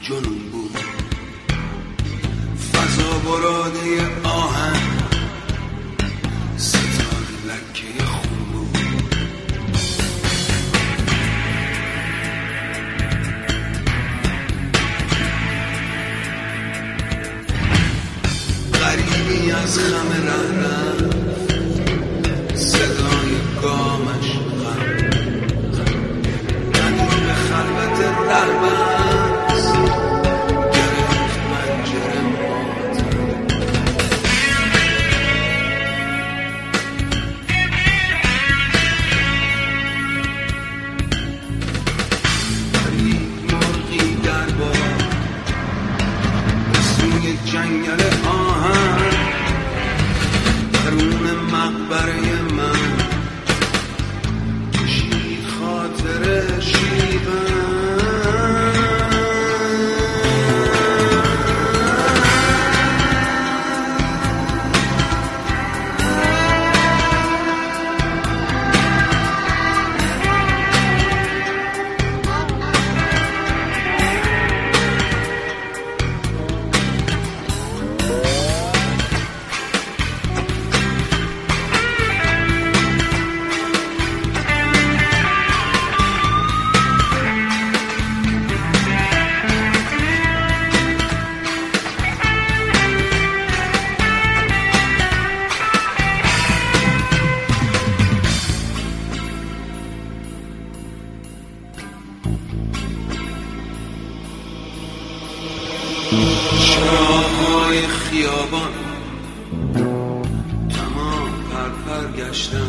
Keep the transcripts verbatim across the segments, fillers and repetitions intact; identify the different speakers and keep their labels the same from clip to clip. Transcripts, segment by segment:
Speaker 1: جنون بود، فضا براده آهن، ستاره لکه خون بود. غریبی از خم رهنم، صدای گامش غم، ندیب خلوت رهبست گرفت پنجره ماتم. پرید مرغی در باد به سوی جنگل آهن، درون مقبره من کشید خاطر شیون. چراغ‌های خیابان تمام پرپر گشتن،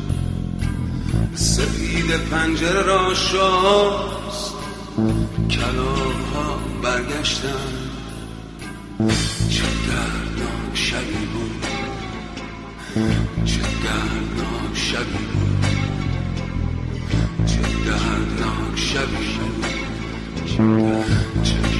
Speaker 1: سپید پنجره را شاست کلاغ‌ها برگشتن. چه دردناک شبی بود، چه دردناک شبی بود، چه دردناک شبی بود، چه